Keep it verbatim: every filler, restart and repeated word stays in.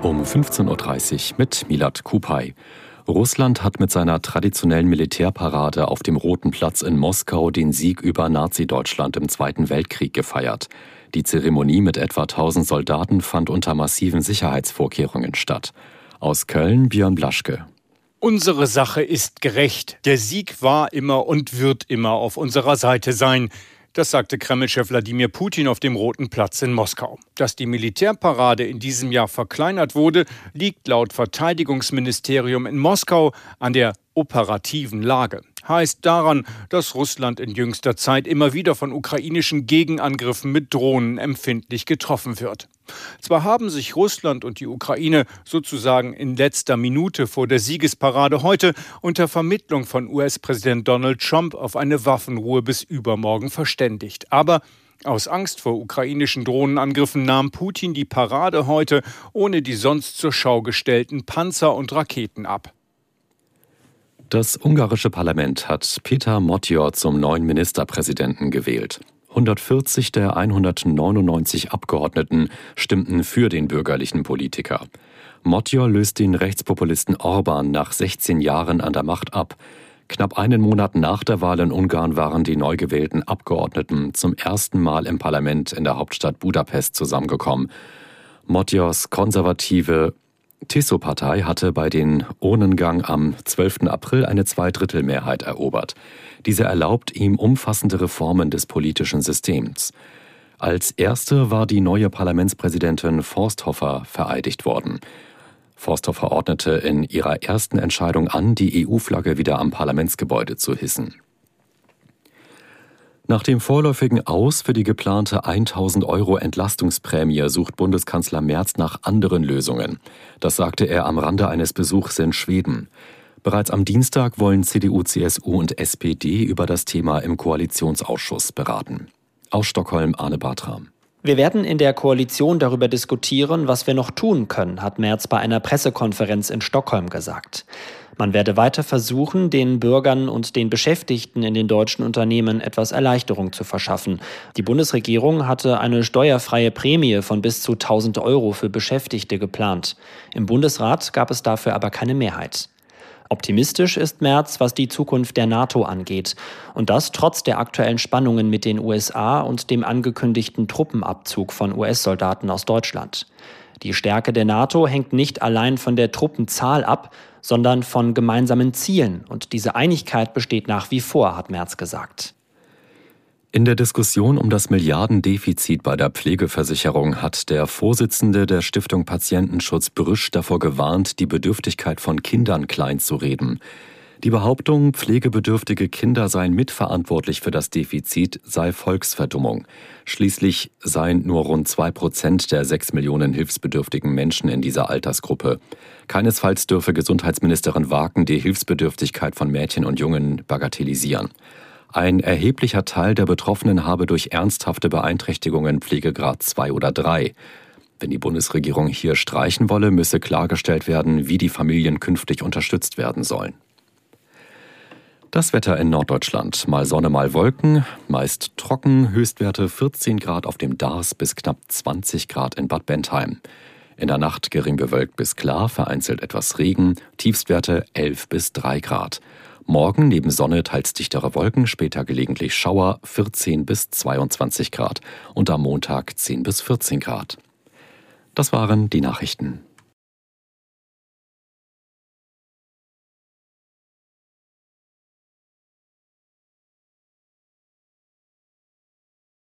Um fünfzehn Uhr dreißig mit Milad Kupay. Russland hat mit seiner traditionellen Militärparade auf dem Roten Platz in Moskau den Sieg über Nazi-Deutschland im Zweiten Weltkrieg gefeiert. Die Zeremonie mit etwa tausend Soldaten fand unter massiven Sicherheitsvorkehrungen statt. Aus Köln Björn Blaschke. Unsere Sache ist gerecht. Der Sieg war immer und wird immer auf unserer Seite sein. Das sagte Kreml-Chef Wladimir Putin auf dem Roten Platz in Moskau. Dass die Militärparade in diesem Jahr verkleinert wurde, liegt laut Verteidigungsministerium in Moskau an der operativen Lage. Heißt daran, dass Russland in jüngster Zeit immer wieder von ukrainischen Gegenangriffen mit Drohnen empfindlich getroffen wird. Zwar haben sich Russland und die Ukraine sozusagen in letzter Minute vor der Siegesparade heute unter Vermittlung von U S-Präsident Donald Trump auf eine Waffenruhe bis übermorgen verständigt. Aber aus Angst vor ukrainischen Drohnenangriffen nahm Putin die Parade heute ohne die sonst zur Schau gestellten Panzer und Raketen ab. Das ungarische Parlament hat Péter Motyor zum neuen Ministerpräsidenten gewählt. hundertvierzig der hundertneunundneunzig Abgeordneten stimmten für den bürgerlichen Politiker. Motyor löst den Rechtspopulisten Orbán nach sechzehn Jahren an der Macht ab. Knapp einen Monat nach der Wahl in Ungarn waren die neu gewählten Abgeordneten zum ersten Mal im Parlament in der Hauptstadt Budapest zusammengekommen. Motyors konservative Tisza-Partei hatte bei den Urnengang am zwölften April eine Zweidrittelmehrheit erobert. Diese erlaubt ihm umfassende Reformen des politischen Systems. Als erste war die neue Parlamentspräsidentin Forsthofer vereidigt worden. Forsthofer ordnete in ihrer ersten Entscheidung an, die E U-Flagge wieder am Parlamentsgebäude zu hissen. Nach dem vorläufigen Aus für die geplante tausend Euro Entlastungsprämie sucht Bundeskanzler Merz nach anderen Lösungen. Das sagte er am Rande eines Besuchs in Schweden. Bereits am Dienstag wollen C D U, C S U und S P D über das Thema im Koalitionsausschuss beraten. Aus Stockholm Arne Bartram. Wir werden in der Koalition darüber diskutieren, was wir noch tun können, hat Merz bei einer Pressekonferenz in Stockholm gesagt. Man werde weiter versuchen, den Bürgern und den Beschäftigten in den deutschen Unternehmen etwas Erleichterung zu verschaffen. Die Bundesregierung hatte eine steuerfreie Prämie von bis zu tausend Euro für Beschäftigte geplant. Im Bundesrat gab es dafür aber keine Mehrheit. Optimistisch ist Merz, was die Zukunft der NATO angeht. Und das trotz der aktuellen Spannungen mit den U S A und dem angekündigten Truppenabzug von U S-Soldaten aus Deutschland. Die Stärke der NATO hängt nicht allein von der Truppenzahl ab, sondern von gemeinsamen Zielen. Und diese Einigkeit besteht nach wie vor, hat Merz gesagt. In der Diskussion um das Milliardendefizit bei der Pflegeversicherung hat der Vorsitzende der Stiftung Patientenschutz Brüsch davor gewarnt, die Bedürftigkeit von Kindern kleinzureden. Die Behauptung, pflegebedürftige Kinder seien mitverantwortlich für das Defizit, sei Volksverdummung. Schließlich seien nur rund zwei Prozent der sechs Millionen hilfsbedürftigen Menschen in dieser Altersgruppe. Keinesfalls dürfe Gesundheitsministerin Waken die Hilfsbedürftigkeit von Mädchen und Jungen bagatellisieren. Ein erheblicher Teil der Betroffenen habe durch ernsthafte Beeinträchtigungen Pflegegrad zwei oder drei. Wenn die Bundesregierung hier streichen wolle, müsse klargestellt werden, wie die Familien künftig unterstützt werden sollen. Das Wetter in Norddeutschland. Mal Sonne, mal Wolken, meist trocken, Höchstwerte vierzehn Grad auf dem Dars bis knapp zwanzig Grad in Bad Bentheim. In der Nacht gering bewölkt bis klar, vereinzelt etwas Regen, Tiefstwerte elf bis drei Grad. Morgen neben Sonne teils dichtere Wolken, später gelegentlich Schauer, vierzehn bis zweiundzwanzig Grad und am Montag zehn bis vierzehn Grad. Das waren die Nachrichten.